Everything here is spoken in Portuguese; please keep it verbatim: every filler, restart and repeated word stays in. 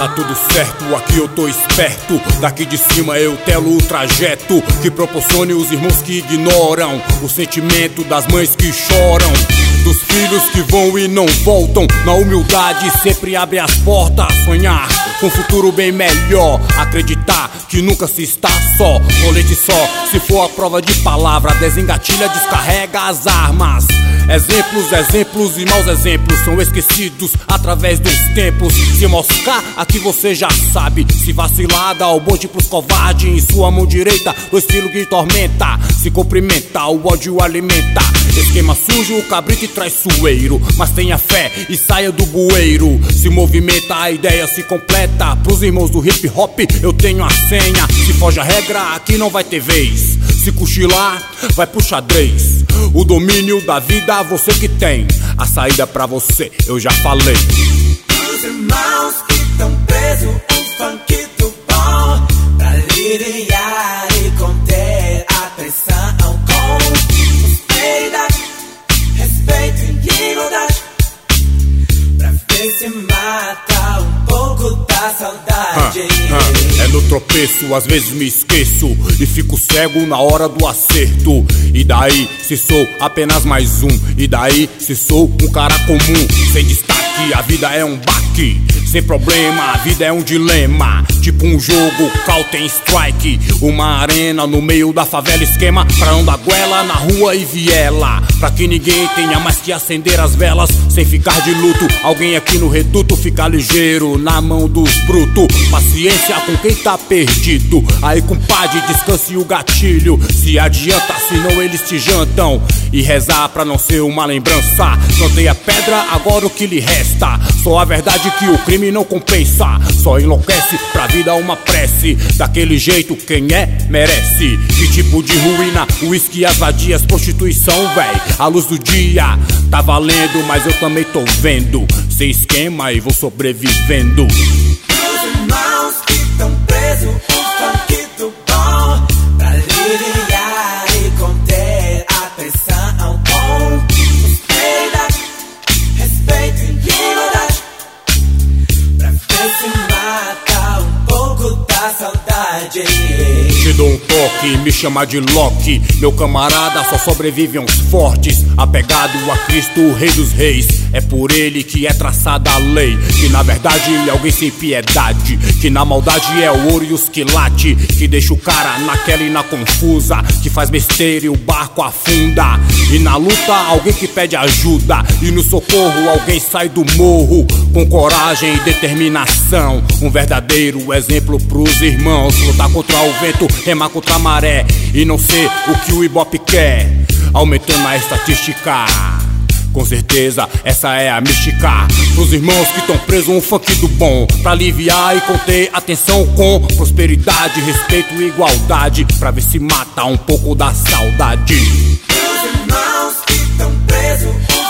Tá tudo certo, aqui eu tô esperto. Daqui de cima eu telo o trajeto que proporcione os irmãos que ignoram o sentimento das mães que choram, dos filhos que vão e não voltam. Na humildade sempre abre as portas. Sonhar com um futuro bem melhor, acreditar que nunca se está só. Colete só, se for a prova de palavra, desengatilha, descarrega as armas. Exemplos, exemplos e maus exemplos são esquecidos através dos tempos. Se moscar, aqui você já sabe. Se vacilar, dá o bote pros covardes. Em sua mão direita, o estilo que tormenta. Se cumprimenta, o ódio alimenta. Esquema sujo, o cabrito e traiçoeiro. Mas tenha fé e saia do bueiro. Se movimenta, a ideia se completa. Pros irmãos do hip hop, eu tenho a senha. Se foge a regra, aqui não vai ter vez. Se cochilar, vai pro xadrez. O domínio da vida você que tem. A saída pra você, eu já falei. Os irmãos que tão presos, um funk do bom, pra aliviar e conter a pressão, com prosperidade, respeito e igualdade, pra ver se mata um pouco da saudade. ah, ah. É no tropeço, às vezes me esqueço e fico cego na hora do acerto. E daí se sou apenas mais um? E daí se sou um cara comum, sem destaque, a vida é um baque. Sem problema, a vida é um dilema. Tipo um jogo, counter strike. Uma arena no meio da favela, esquema pra não dar goela na rua e viela. Pra que ninguém tenha mais que acender as velas. Sem ficar de luto, alguém aqui no reduto fica ligeiro na mão dos brutos. Paciência com quem tá perdido. Aí compadre, descanse o gatilho. Se adianta, senão eles te jantam. E rezar pra não ser uma lembrança. Plantei a pedra, agora o que lhe resta? Só a verdade que o crime não compensa. Só enlouquece pra vida uma prece. Daquele jeito quem é, merece. Que tipo de ruína? Uísque, as vadias, prostituição, véi. A luz do dia tá valendo, mas eu também tô vendo. Sem esquema e vou sobrevivendo. Os irmãos que tão presos, um funk do bom, pra aliviar e conter a pressão, com prosperidade, respeito e igualdade, pra ver se mata um pouco da saudade. Te dou um toque, me chama de Loki. Meu camarada, só sobrevivem uns fortes. Apegado a Cristo, o Rei dos Reis. É por ele que é traçada a lei. Que na verdade é alguém sem piedade. Que na maldade é o ouro e os quilate. Que deixa o cara naquela e na confusa. Que faz besteira e o barco afunda. E na luta alguém que pede ajuda. E no socorro alguém sai do morro. Com coragem e determinação. Um verdadeiro exemplo pros irmãos. Lutar contra o vento, remar contra a maré. E não ser o que o Ibope quer. Aumentando a estatística. Com certeza essa é a mística. Pros irmãos que tão presos, um funk do bom, pra aliviar e conter a tensão, com prosperidade, respeito e igualdade, pra ver se mata um pouco da saudade. Os irmãos que tão presos,